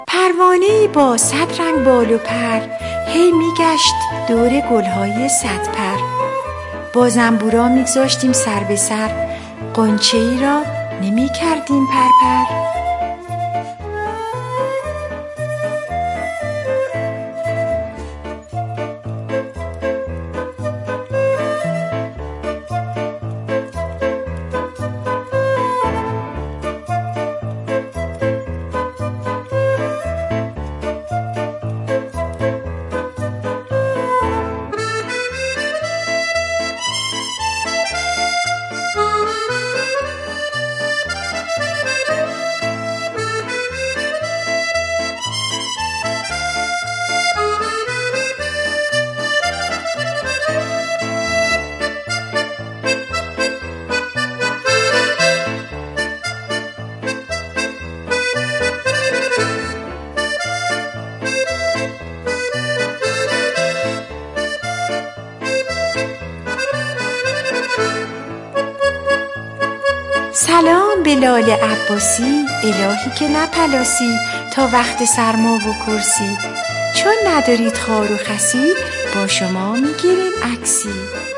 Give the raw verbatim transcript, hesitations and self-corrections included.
پروانه‌ای با صد رنگ بال و پر هی میگشت دور گلهای صد پر. با زنبورا میگذاشتیم سر به سر، غنچه ای را نمی کردیم پرپر. سلام به لاله عباسی، الهی که نپلاسی تا وقت سرما و کرسی. چون ندارید خار و خسی با شما میگیریم عکسی.